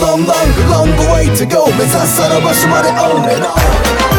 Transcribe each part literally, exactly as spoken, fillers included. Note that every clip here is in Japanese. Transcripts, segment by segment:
long long long way to go 目指すあの場所まで On and on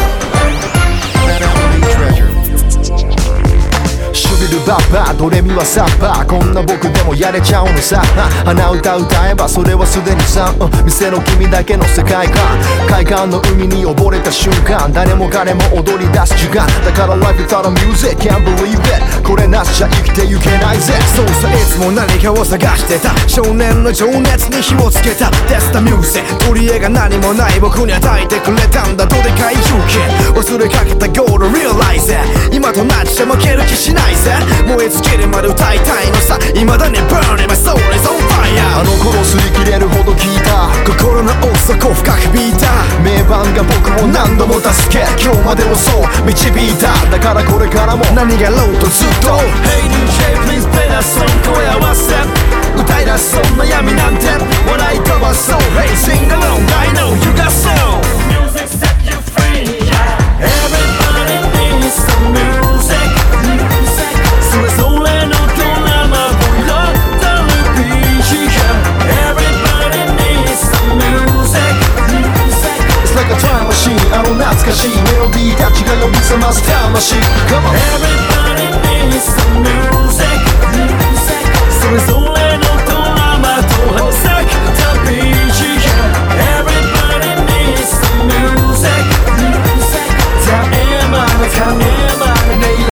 シュビルバッバドレミはサッパーこんな僕でもやれちゃうのさ鼻歌歌えばそれはすでにさ、うん、店の君だけの世界観海岸の海に溺れた瞬間誰も彼も踊り出す時間だから Life without a music can't believe it これなしじゃ生きてゆけないぜそうさいつも何かを探してた少年の情熱に火をつけた That's the music 取り柄が何もない僕に与えてくれたんだどでかい勇気忘れかけたゴール Realize it 今となっちゃ負ける気しない燃え尽きるまで歌いたいのさ未だに Burning my soul is on fire あの頃擦り切れるほど聞いた心の奥底深くビーター名盤が僕を何度も助け今日までをそう導いただからこれからも何がろうとずっと Hey ディージェー please play that song 声合わせ歌い出すそんな闇なんて笑い飛ばそう Hey sing along I know you got soul Music set you free yeah Everybody needs some musicそれぞれのドラマをやったるビーチ Everybody needs some music It's like a time machine あの懐かしいメロディーたちが呼び覚ます魂 Come on Everybody needs some music それぞれのド